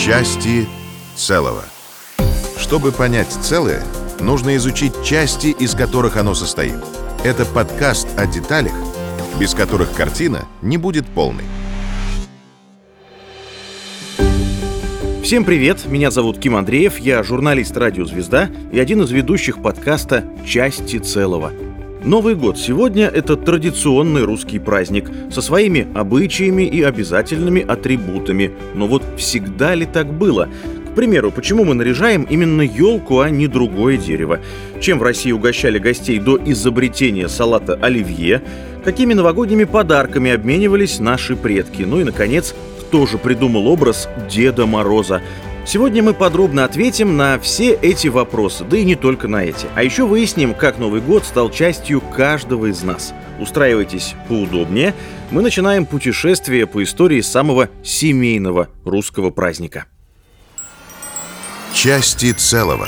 Части целого. Чтобы понять целое, нужно изучить части, из которых оно состоит. Это подкаст о деталях, без которых картина не будет полной. Всем привет, меня зовут Ким Андреев, я журналист «Радио Звезда» и один из ведущих подкаста «Части целого». Новый год сегодня – это традиционный русский праздник со своими обычаями и обязательными атрибутами. Но вот всегда ли так было? К примеру, почему мы наряжаем именно елку, а не другое дерево? Чем в России угощали гостей до изобретения салата оливье? Какими новогодними подарками обменивались наши предки? Ну и, наконец, кто же придумал образ Деда Мороза? Сегодня мы подробно ответим на все эти вопросы, да и не только на эти. А еще выясним, как Новый год стал частью каждого из нас. Устраивайтесь поудобнее. Мы начинаем путешествие по истории самого семейного русского праздника. Части целого.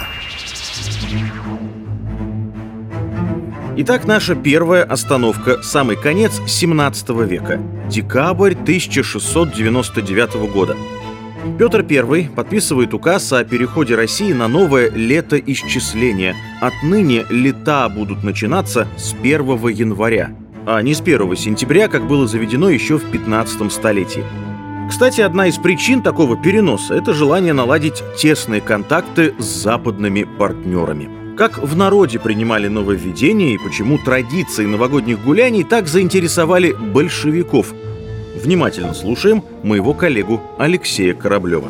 Итак, наша первая остановка – самый конец 17 века. Декабрь 1699 года. Петр I подписывает указ о переходе России на новое летоисчисление. Отныне лета будут начинаться с 1 января, а не с 1 сентября, как было заведено еще в 15 столетии. Кстати, одна из причин такого переноса – это желание наладить тесные контакты с западными партнерами. Как в народе принимали нововведения и почему традиции новогодних гуляний так заинтересовали большевиков? Внимательно слушаем моего коллегу Алексея Кораблева.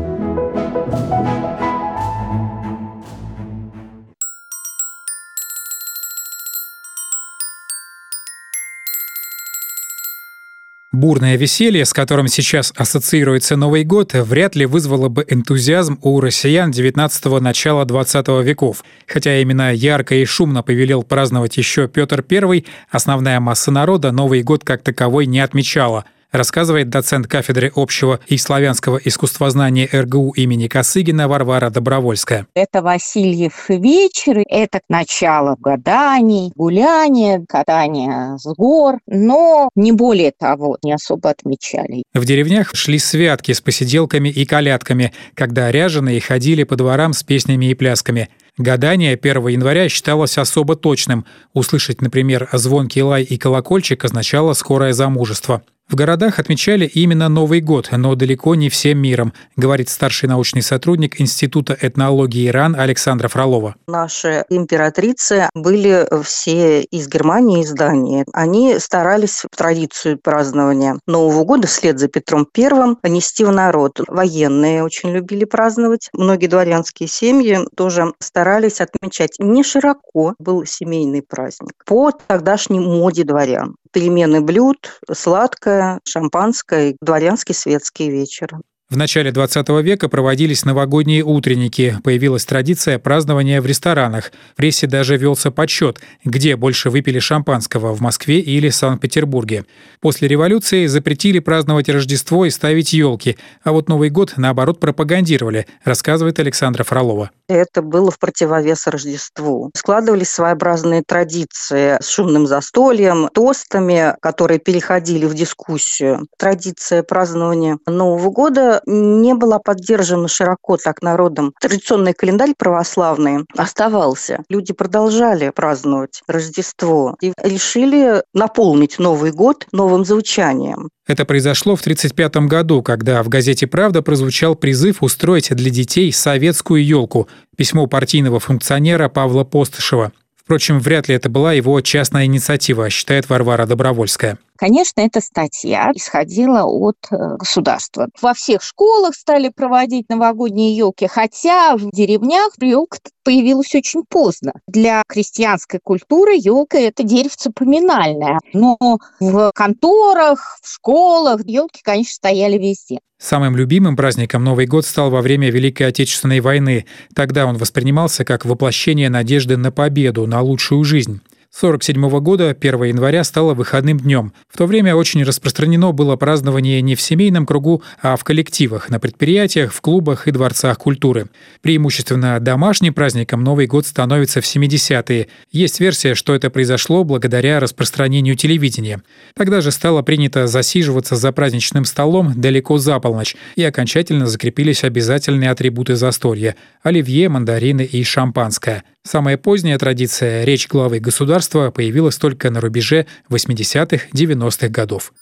Бурное веселье, с которым сейчас ассоциируется Новый год, вряд ли вызвало бы энтузиазм у россиян 19-го, начала 20 веков. Хотя именно ярко и шумно повелел праздновать еще Петр I, основная масса народа Новый год как таковой не отмечала, рассказывает доцент кафедры общего и славянского искусствознания РГУ имени Косыгина Варвара Добровольская. Это Васильев вечер, это начало гаданий, гуляния, катания с гор, но не более того, не особо отмечали. В деревнях шли святки с посиделками и колядками, когда ряженые ходили по дворам с песнями и плясками. Гадание 1 января считалось особо точным. Услышать, например, звонкий лай и колокольчик означало скорое замужество. В городах отмечали именно Новый год, но далеко не всем миром, говорит старший научный сотрудник Института этнологии РАН Александра Фролова. Наши императрицы были все из Германии, из Дании. Они старались традицию празднования Нового года вслед за Петром I нести в народ. Военные очень любили праздновать. Многие дворянские семьи тоже старались отмечать не широко. Был семейный праздник по тогдашней моде дворян. Перемены блюд, сладкое, шампанское, дворянский светский вечер. В начале 20 века проводились новогодние утренники. Появилась традиция празднования в ресторанах. В прессе даже велся подсчет, где больше выпили шампанского – в Москве или Санкт-Петербурге. После революции запретили праздновать Рождество и ставить елки. А вот Новый год, наоборот, пропагандировали, рассказывает Александра Фролова. Это было в противовес Рождеству. Складывались своеобразные традиции с шумным застольем, тостами, которые переходили в дискуссию. Традиция празднования Нового года не была поддержана широко так народом. Традиционный календарь православный оставался. Люди продолжали праздновать Рождество и решили наполнить Новый год новым звучанием. Это произошло в 1935 году, когда в газете «Правда» прозвучал призыв устроить для детей советскую елку, письмо партийного функционера Павла Постышева. Впрочем, вряд ли это была его частная инициатива, считает Варвара Добровольская. Конечно, эта статья исходила от государства. Во всех школах стали проводить новогодние елки, хотя в деревнях елка появилась очень поздно. Для крестьянской культуры елка – это деревце поминальное. Но в конторах, в школах елки, конечно, стояли везде. Самым любимым праздником Новый год стал во время Великой Отечественной войны. Тогда он воспринимался как воплощение надежды на победу, на лучшую жизнь. 1947 года 1 января стало выходным днем. В то время очень распространено было празднование не в семейном кругу, а в коллективах, на предприятиях, в клубах и дворцах культуры. Преимущественно домашним праздником Новый год становится в 70-е. Есть версия, что это произошло благодаря распространению телевидения. Тогда же стало принято засиживаться за праздничным столом далеко за полночь, и окончательно закрепились обязательные атрибуты застолья – оливье, мандарины и шампанское. Самая поздняя традиция – речь главы государства появилась только на рубеже 80-х-90-х годов.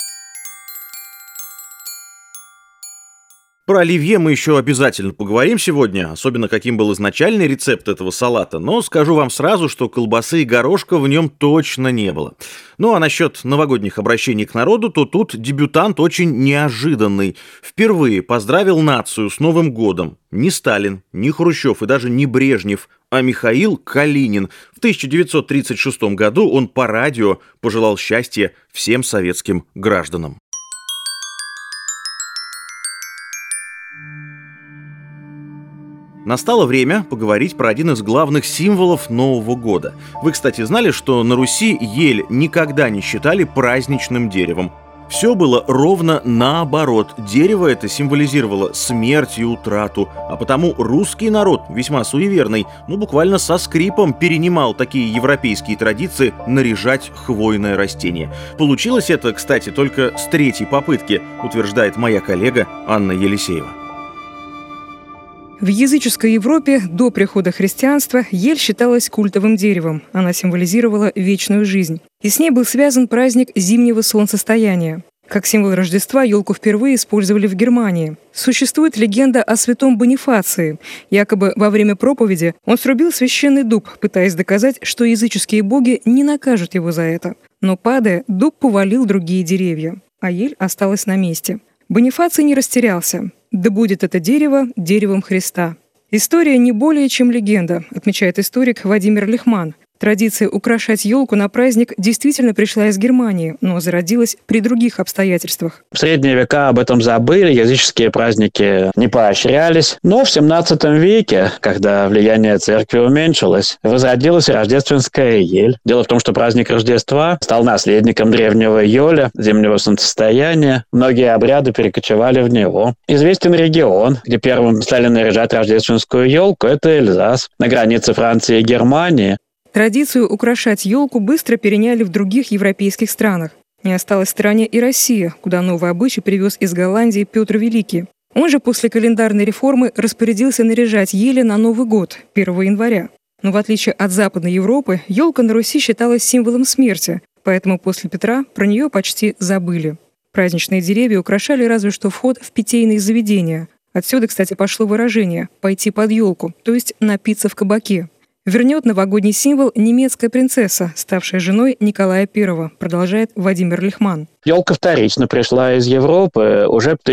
Про оливье мы еще обязательно поговорим сегодня, особенно каким был изначальный рецепт этого салата, но скажу вам сразу, что колбасы и горошка в нем точно не было. Ну а насчет новогодних обращений к народу, то тут дебютант очень неожиданный. Впервые поздравил нацию с Новым годом. Не Сталин, не Хрущев и даже не Брежнев, а Михаил Калинин. В 1936 году он по радио пожелал счастья всем советским гражданам. Настало время поговорить про один из главных символов Нового года. Вы, кстати, знали, что на Руси ель никогда не считали праздничным деревом? Все было ровно наоборот. Дерево это символизировало смерть и утрату, а потому русский народ, весьма суеверный, буквально со скрипом перенимал такие европейские традиции наряжать хвойное растение. Получилось это, кстати, только с третьей попытки, утверждает моя коллега Анна Елисеева. В языческой Европе до прихода христианства ель считалась культовым деревом. Она символизировала вечную жизнь. И с ней был связан праздник зимнего солнцестояния. Как символ Рождества елку впервые использовали в Германии. Существует легенда о святом Бонифации. Якобы во время проповеди он срубил священный дуб, пытаясь доказать, что языческие боги не накажут его за это. Но падая, дуб повалил другие деревья, а ель осталась на месте. Бонифаций не растерялся. Да будет это дерево деревом Христа. История не более чем легенда, отмечает историк Владимир Лихман. Традиция украшать елку на праздник действительно пришла из Германии, но зародилась при других обстоятельствах. В средние века об этом забыли, языческие праздники не поощрялись. Но в 17 веке, когда влияние церкви уменьшилось, возродилась рождественская ель. Дело в том, что праздник Рождества стал наследником древнего Йоля, зимнего солнцестояния. Многие обряды перекочевали в него. Известен регион, где первым стали наряжать рождественскую елку, это Эльзас, на границе Франции и Германии. Традицию украшать елку быстро переняли в других европейских странах. Не осталась в стороне и Россия, куда новый обычай привез из Голландии Петр Великий. Он же после календарной реформы распорядился наряжать ели на Новый год, 1 января. Но в отличие от Западной Европы, елка на Руси считалась символом смерти, поэтому после Петра про нее почти забыли. Праздничные деревья украшали разве что вход в питейные заведения. Отсюда, кстати, пошло выражение «пойти под елку», то есть напиться в кабаке. Вернет новогодний символ немецкая принцесса, ставшая женой Николая I, продолжает Владимир Лихман. Елка вторично пришла из Европы уже в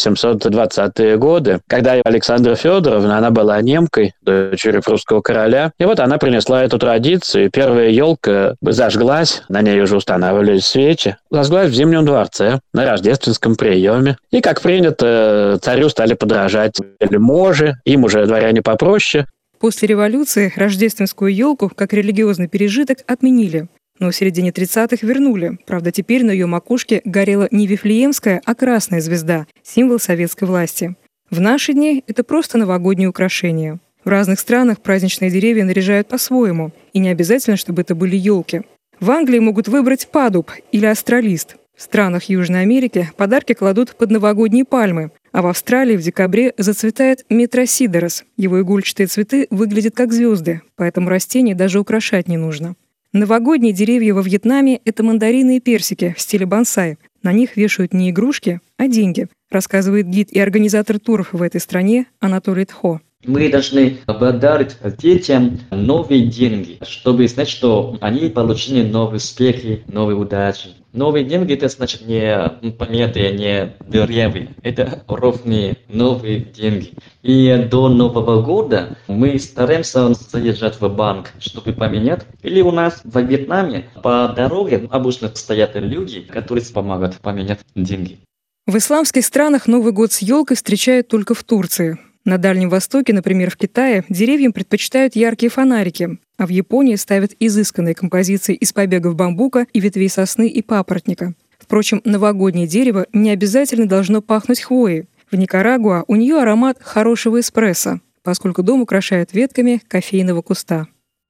1820-е годы, когда Александра Федоровна, она была немкой, дочерью прусского короля, и вот она принесла эту традицию. Первая елка зажглась, на ней уже устанавливались свечи, зажглась в Зимнем дворце на рождественском приеме. И, как принято, царю стали подражать вельможи, им уже дворяне попроще. После революции рождественскую елку, как религиозный пережиток, отменили. Но в середине 30-х вернули. Правда, теперь на ее макушке горела не Вифлеемская, а красная звезда, символ советской власти. В наши дни это просто новогоднее украшение. В разных странах праздничные деревья наряжают по-своему. И не обязательно, чтобы это были елки. В Англии могут выбрать падуб или астролист. В странах Южной Америки подарки кладут под новогодние пальмы, а в Австралии в декабре зацветает метросидерос. Его игольчатые цветы выглядят как звезды, поэтому растения даже украшать не нужно. Новогодние деревья во Вьетнаме – это мандарины и персики в стиле бонсай. На них вешают не игрушки, а деньги, рассказывает гид и организатор туров в этой стране Анатолий Тхо. Мы должны подарить детям новые деньги, чтобы знать, что они получили новые успехи, новые удачи. Новые деньги – это значит не помятые, не дырявые. Это ровные новые деньги. И до Нового года мы стараемся заезжать в банк, чтобы поменять. Или у нас во Вьетнаме по дороге обычно стоят люди, которые помогают поменять деньги. В исламских странах Новый год с елкой встречают только в Турции. На Дальнем Востоке, например, в Китае, деревьям предпочитают яркие фонарики, а в Японии ставят изысканные композиции из побегов бамбука и ветвей сосны и папоротника. Впрочем, новогоднее дерево не обязательно должно пахнуть хвоей. В Никарагуа у нее аромат хорошего эспрессо, поскольку дом украшают ветками кофейного куста.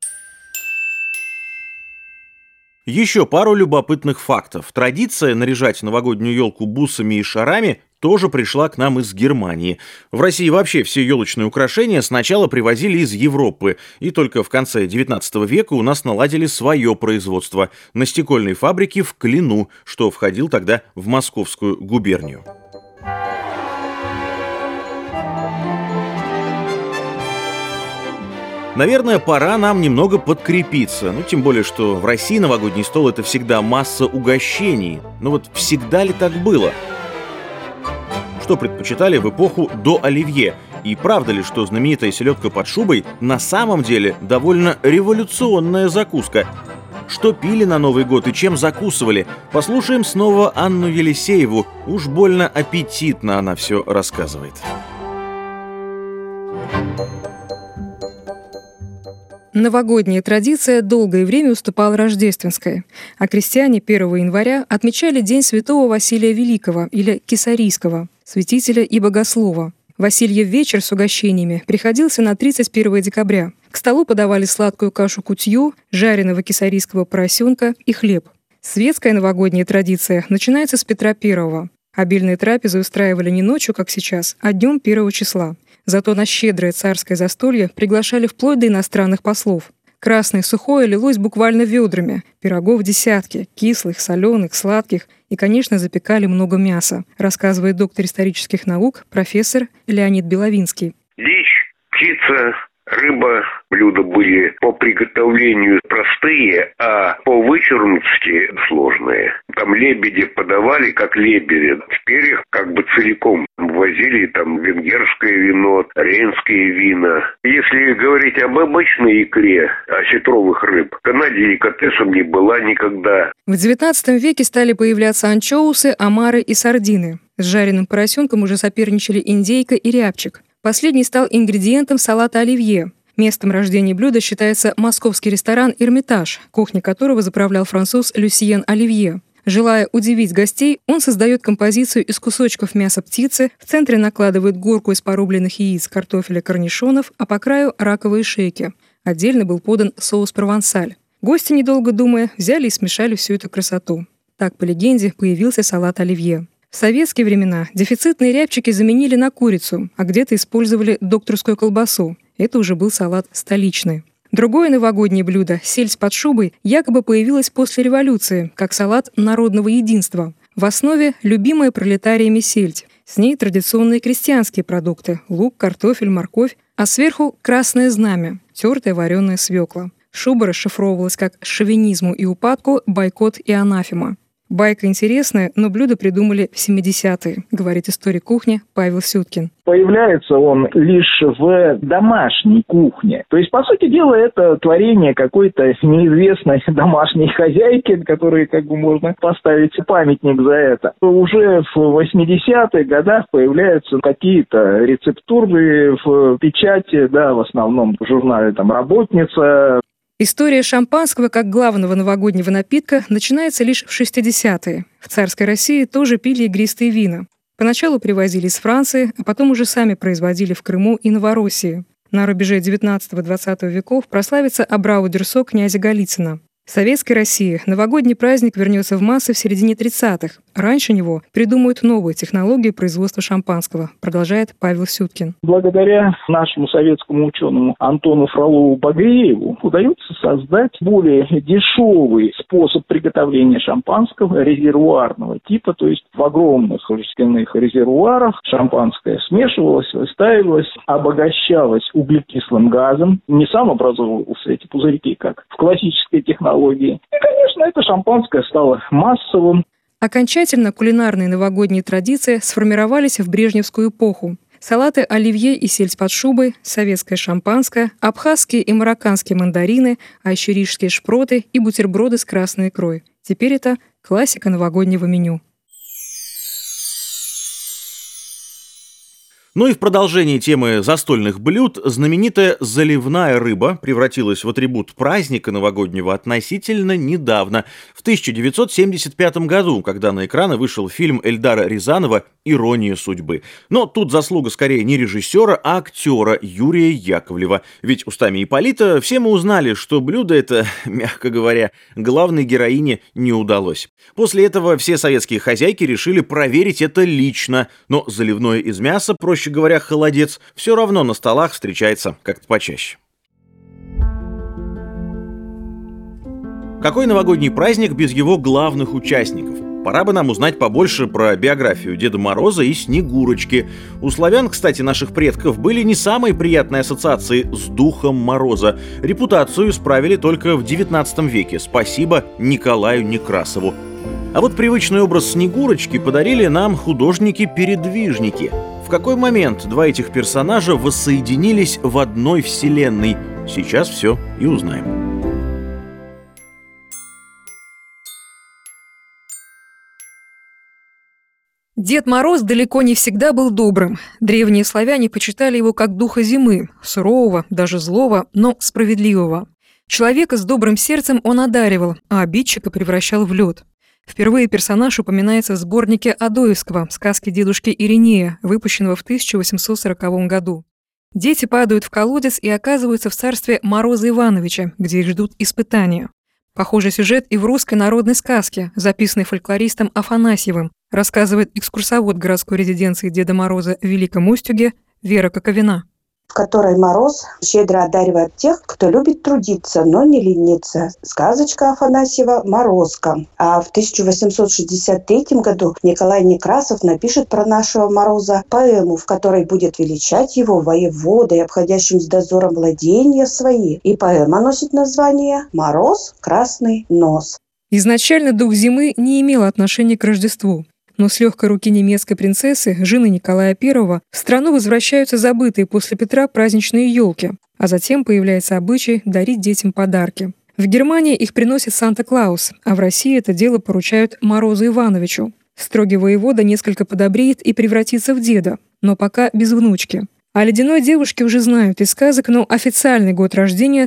Еще пару любопытных фактов. Традиция наряжать новогоднюю елку бусами и шарами тоже пришла к нам из Германии. В России вообще все елочные украшения сначала привозили из Европы, и только в конце XIX века у нас наладили свое производство на стекольной фабрике в Клину, что входил тогда в Московскую губернию. Наверное, пора нам немного подкрепиться. Тем более, что в России новогодний стол – это всегда масса угощений. Но вот всегда ли так было? Что предпочитали в эпоху до оливье? И правда ли, что знаменитая селедка под шубой на самом деле довольно революционная закуска? Что пили на Новый год и чем закусывали? Послушаем снова Анну Елисееву. Уж больно аппетитно она все рассказывает. Новогодняя традиция долгое время уступала рождественской, а крестьяне 1 января отмечали День святого Василия Великого или Кесарийского, святителя и богослова. Васильев вечер с угощениями приходился на 31 декабря. К столу подавали сладкую кашу-кутью, жареного кесарийского поросенка и хлеб. Светская новогодняя традиция начинается с Петра I. Обильные трапезы устраивали не ночью, как сейчас, а днем 1 числа. Зато на щедрое царское застолье приглашали вплоть до иностранных послов. Красное сухое лилось буквально ведрами, пирогов десятки, кислых, соленых, сладких, и, конечно, запекали много мяса, рассказывает доктор исторических наук, профессор Леонид Беловинский. Дичь, птица, рыба, блюда были по приготовлению простые, а по вычурности сложные. Там лебеди подавали как лебеди. Теперь их как бы целиком возили, там венгерское вино, рейнские вина. Если говорить об обычной икре, осетровых рыб, она деликатесом не была никогда. В XIX веке стали появляться анчоусы, омары и сардины. С жареным поросенком уже соперничали индейка и рябчик. Последний стал ингредиентом салата оливье. Местом рождения блюда считается московский ресторан «Эрмитаж», кухня которого заправлял француз Люсьен Оливье. Желая удивить гостей, он создает композицию из кусочков мяса птицы, в центре накладывает горку из порубленных яиц, картофеля, корнишонов, а по краю – раковые шейки. Отдельно был подан соус провансаль. Гости, недолго думая, взяли и смешали всю эту красоту. Так, по легенде, появился салат оливье. В советские времена дефицитные рябчики заменили на курицу, а где-то использовали докторскую колбасу. Это уже был салат столичный. Другое новогоднее блюдо, сельдь под шубой, якобы появилось после революции, как салат народного единства. В основе любимая пролетариями сельдь. С ней традиционные крестьянские продукты – лук, картофель, морковь, а сверху красное знамя – тертая вареная свекла. Шуба расшифровывалась как «шовинизму и упадку, бойкот и анафема». Байка интересная, но блюдо придумали в 70-е, говорит историк кухни Павел Сюткин. Появляется он лишь в домашней кухне. То есть, по сути дела, это творение какой-то неизвестной домашней хозяйки, которой можно поставить памятник за это. Уже в 80-х годах появляются какие-то рецептуры в печати, в основном в журнале «Работница». История шампанского как главного новогоднего напитка начинается лишь в 60-е. В царской России тоже пили игристые вина. Поначалу привозили из Франции, а потом уже сами производили в Крыму и Новороссии. На рубеже 19-20 веков прославится абрау-дюрсо князя Голицына. В советской России новогодний праздник вернется в массы в середине 30-х. Раньше него придумают новые технологии производства шампанского, продолжает Павел Сюткин. Благодаря нашему советскому ученому Антону Фролову-Багрееву удается создать более дешевый способ приготовления шампанского резервуарного типа, то есть в огромных жестяных резервуарах шампанское смешивалось, выстаивалось, обогащалось углекислым газом. Не сам образовывался эти пузырьки, как в классической технологии. И, конечно, это шампанское стало массовым. Окончательно кулинарные новогодние традиции сформировались в брежневскую эпоху. Салаты оливье и сельдь под шубой, советское шампанское, абхазские и марокканские мандарины, а еще рижские шпроты и бутерброды с красной икрой. Теперь это классика новогоднего меню. Ну и в продолжении темы застольных блюд знаменитая заливная рыба превратилась в атрибут праздника новогоднего относительно недавно, в 1975 году, когда на экраны вышел фильм Эльдара Рязанова «Ирония судьбы». Но тут заслуга скорее не режиссера, а актера Юрия Яковлева. Ведь устами Ипполита все мы узнали, что блюдо это, мягко говоря, главной героине не удалось. После этого все советские хозяйки решили проверить это лично, но заливное из мяса, проще говоря, холодец, все равно на столах встречается как-то почаще. Какой новогодний праздник без его главных участников? Пора бы нам узнать побольше про биографию Деда Мороза и Снегурочки. У славян, кстати, наших предков были не самые приятные ассоциации с Духом Мороза. Репутацию исправили только в XIX веке, спасибо Николаю Некрасову. А вот привычный образ Снегурочки подарили нам художники-передвижники. В какой момент два этих персонажа воссоединились в одной вселенной? Сейчас все и узнаем. Дед Мороз далеко не всегда был добрым. Древние славяне почитали его как духа зимы, сурового, даже злого, но справедливого. Человека с добрым сердцем он одаривал, а обидчика превращал в лед. Впервые персонаж упоминается в сборнике Адоевского «Сказки дедушки Иринея», выпущенного в 1840 году. Дети падают в колодец и оказываются в царстве Мороза Ивановича, где их ждут испытания. Похожий сюжет и в русской народной сказке, записанной фольклористом Афанасьевым, рассказывает экскурсовод городской резиденции Деда Мороза в Великом Устюге Вера Коковина. В которой Мороз щедро одаривает тех, кто любит трудиться, но не лениться. Сказочка Афанасьева «Морозко». А в 1863 году Николай Некрасов напишет про нашего Мороза поэму, в которой будет величать его воеводой, обходящим с дозором владения свои. И поэма носит название «Мороз, красный нос». Изначально дух зимы не имел отношения к Рождеству. Но с легкой руки немецкой принцессы, жены Николая I, в страну возвращаются забытые после Петра праздничные елки, а затем появляется обычай дарить детям подарки. В Германии их приносит Санта-Клаус, а в России это дело поручают Морозу Ивановичу. Строгий воевода несколько подобреет и превратится в деда, но пока без внучки. О ледяной девушке уже знают из сказок, но официальный год рождения –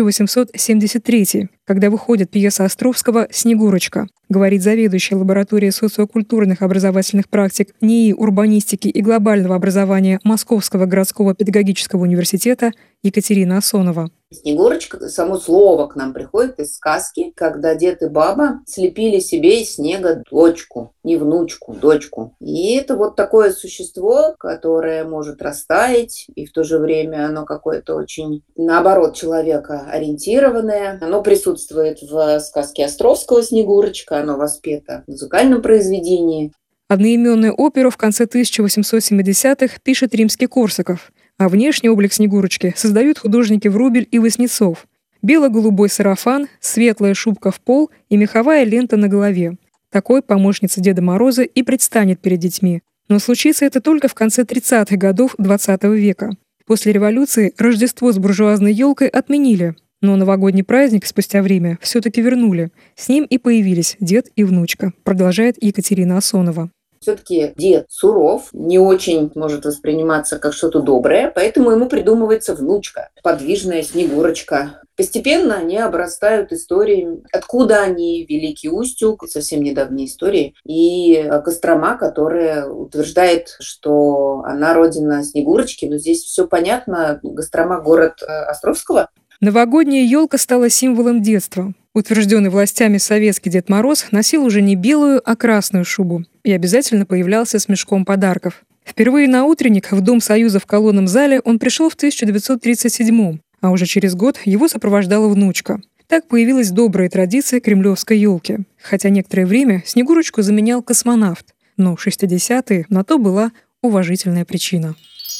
1873, когда выходит пьеса Островского «Снегурочка», говорит заведующая лабораторией социокультурных образовательных практик НИИ урбанистики и глобального образования Московского городского педагогического университета Екатерина Асонова. Снегурочка, само слово к нам приходит из сказки, когда дед и баба слепили себе из снега дочку, не внучку, дочку. И это вот такое существо, которое может растаять, и в то же время оно какое-то очень, наоборот, человека ориентированное. Оно присутствует в сказке Островского «Снегурочка», оно воспето в музыкальном произведении. Одноименную оперу в конце 1870-х пишет Римский-Корсаков. А внешний облик Снегурочки создают художники Врубель и Васнецов. Бело-голубой сарафан, светлая шубка в пол и меховая лента на голове. Такой помощница Деда Мороза и предстанет перед детьми. Но случится это только в конце 30-х годов XX века. После революции Рождество с буржуазной елкой отменили, но новогодний праздник спустя время все-таки вернули. С ним и появились дед и внучка, продолжает Екатерина Асонова. Все-таки дед суров, не очень может восприниматься как что-то доброе, поэтому ему придумывается внучка, подвижная Снегурочка. Постепенно они обрастают историями, откуда они, Великий Устюг, совсем недавней истории, и Кострома, которая утверждает, что она родина Снегурочки, но здесь все понятно, Кострома – город Островского. Новогодняя елка стала символом детства. Утвержденный властями советский Дед Мороз носил уже не белую, а красную шубу и обязательно появлялся с мешком подарков. Впервые на утренник в Дом Союза в колонном зале он пришел в 1937-м, а уже через год его сопровождала внучка. Так появилась добрая традиция кремлевской елки, хотя некоторое время Снегурочку заменял космонавт, но в 60-е на то была уважительная причина.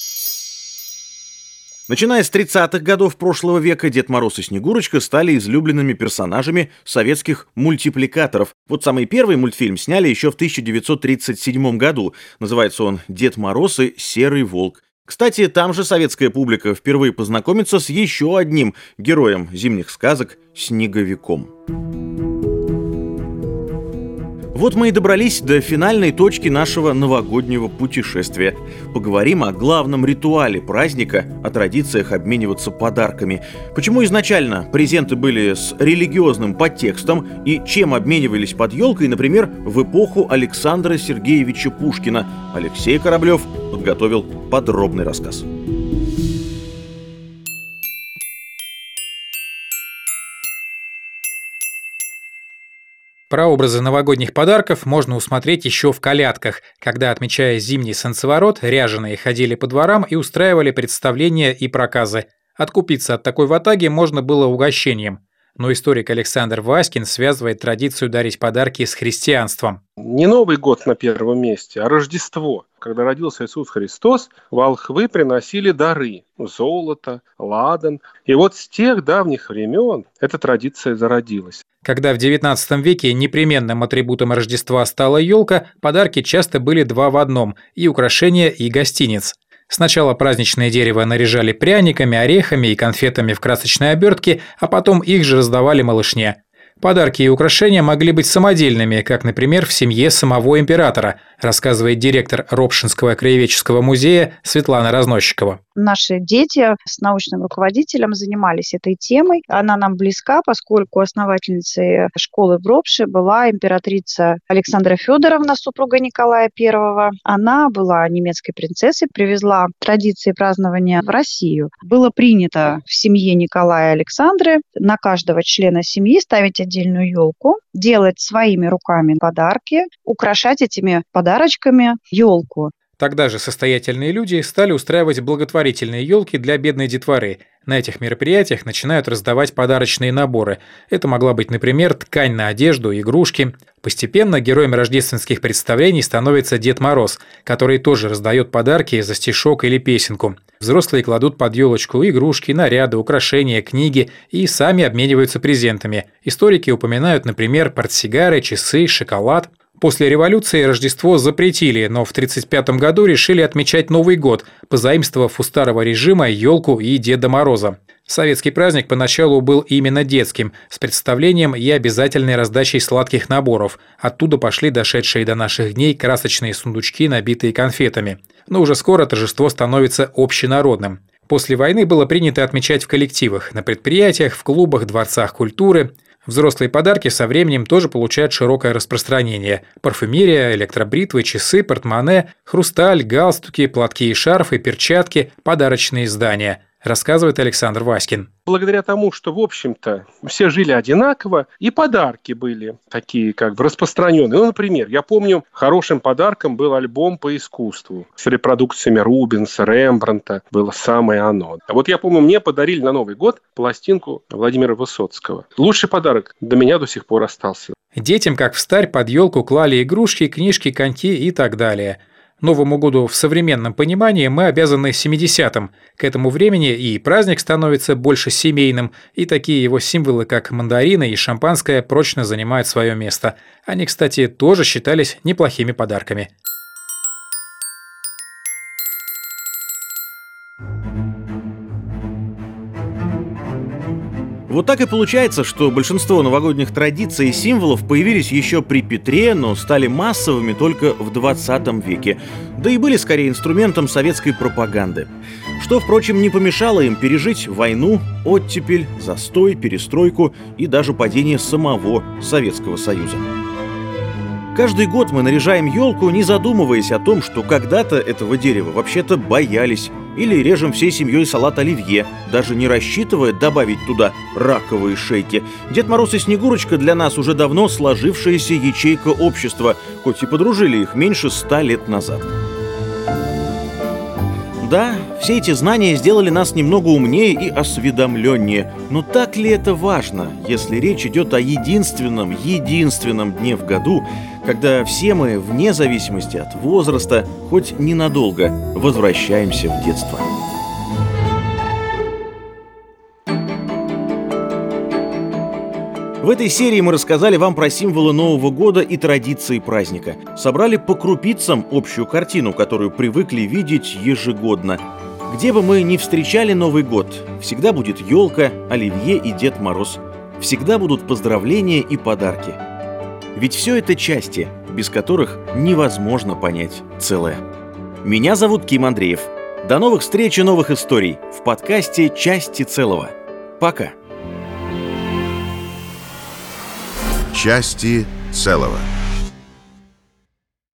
Начиная с 30-х годов прошлого века Дед Мороз и Снегурочка стали излюбленными персонажами советских мультипликаторов. Вот самый первый мультфильм сняли еще в 1937 году. Называется он «Дед Мороз и Серый волк». Кстати, там же советская публика впервые познакомится с еще одним героем зимних сказок – Снеговиком. Вот мы и добрались до финальной точки нашего новогоднего путешествия. Поговорим о главном ритуале праздника, о традициях обмениваться подарками. Почему изначально презенты были с религиозным подтекстом и чем обменивались под елкой, например, в эпоху Александра Сергеевича Пушкина. Алексей Кораблев подготовил подробный рассказ. Прообразы новогодних подарков можно усмотреть еще в колядках, когда, отмечая зимний солнцеворот, ряженые ходили по дворам и устраивали представления и проказы. Откупиться от такой ватаги можно было угощением. Но историк Александр Васькин связывает традицию дарить подарки с христианством. Не Новый год на первом месте, а Рождество. Когда родился Иисус Христос, волхвы приносили дары – золото, ладан. И вот с тех давних времен эта традиция зародилась. Когда в XIX веке непременным атрибутом Рождества стала елка, подарки часто были два в одном – и украшения, и гостиниц. Сначала праздничное дерево наряжали пряниками, орехами и конфетами в красочной обертке, а потом их же раздавали малышне. Подарки и украшения могли быть самодельными, как, например, в семье самого императора, рассказывает директор Ропшинского краеведческого музея Светлана Разносчикова. Наши дети с научным руководителем занимались этой темой. Она нам близка, поскольку основательницей школы в Ропше была императрица Александра Федоровна, супруга Николая I. Она была немецкой принцессой, привезла традиции празднования в Россию. Было принято в семье Николая и Александры на каждого члена семьи ставить отдельную елку, делать своими руками подарки, украшать этими подарочками елку. Тогда же состоятельные люди стали устраивать благотворительные елки для бедной детворы. На этих мероприятиях начинают раздавать подарочные наборы. Это могла быть, например, ткань на одежду, игрушки. Постепенно героем рождественских представлений становится Дед Мороз, который тоже раздает подарки за стишок или песенку. Взрослые кладут под елочку игрушки, наряды, украшения, книги и сами обмениваются презентами. Историки упоминают, например, портсигары, часы, шоколад. После революции Рождество запретили, но в 1935 году решили отмечать Новый год, позаимствовав у старого режима елку и Деда Мороза. Советский праздник поначалу был именно детским, с представлением и обязательной раздачей сладких наборов. Оттуда пошли дошедшие до наших дней красочные сундучки, набитые конфетами. Но уже скоро торжество становится общенародным. После войны было принято отмечать в коллективах, на предприятиях, в клубах, дворцах культуры. Взрослые подарки со временем тоже получают широкое распространение. Парфюмерия, электробритвы, часы, портмоне, хрусталь, галстуки, платки и шарфы, перчатки, подарочные издания, рассказывает Александр Васькин. Благодаря тому, что, в общем-то, все жили одинаково, и подарки были такие, как бы, распространенные. Ну, например, я помню, хорошим подарком был альбом по искусству с репродукциями Рубенса, Рембрандта. Было самое оно. А вот я помню, мне подарили на Новый год пластинку Владимира Высоцкого. Лучший подарок до меня до сих пор остался. Детям, как встарь, под елку клали игрушки, книжки, коньки и так далее. Новому году в современном понимании мы обязаны 70-м. К этому времени и праздник становится больше семейным, и такие его символы, как мандарины и шампанское, прочно занимают свое место. Они, кстати, тоже считались неплохими подарками. Вот так и получается, что большинство новогодних традиций и символов появились еще при Петре, но стали массовыми только в 20 веке. Да и были скорее инструментом советской пропаганды. Что, впрочем, не помешало им пережить войну, оттепель, застой, перестройку и даже падение самого Советского Союза. Каждый год мы наряжаем елку, не задумываясь о том, что когда-то этого дерева вообще-то боялись. Или режем всей семьей салат оливье, даже не рассчитывая добавить туда раковые шейки. Дед Мороз и Снегурочка для нас уже давно сложившаяся ячейка общества, хоть и подружили их меньше 100 лет назад. Да, все эти знания сделали нас немного умнее и осведомленнее. Но так ли это важно, если речь идет о единственном дне в году, когда все мы, вне зависимости от возраста, хоть ненадолго возвращаемся в детство? В этой серии мы рассказали вам про символы Нового года и традиции праздника. Собрали по крупицам общую картину, которую привыкли видеть ежегодно. Где бы мы ни встречали Новый год, всегда будет елка, оливье и Дед Мороз. Всегда будут поздравления и подарки. Ведь все это части, без которых невозможно понять целое. Меня зовут Ким Андреев. До новых встреч и новых историй в подкасте «Части целого». Пока. Части целого.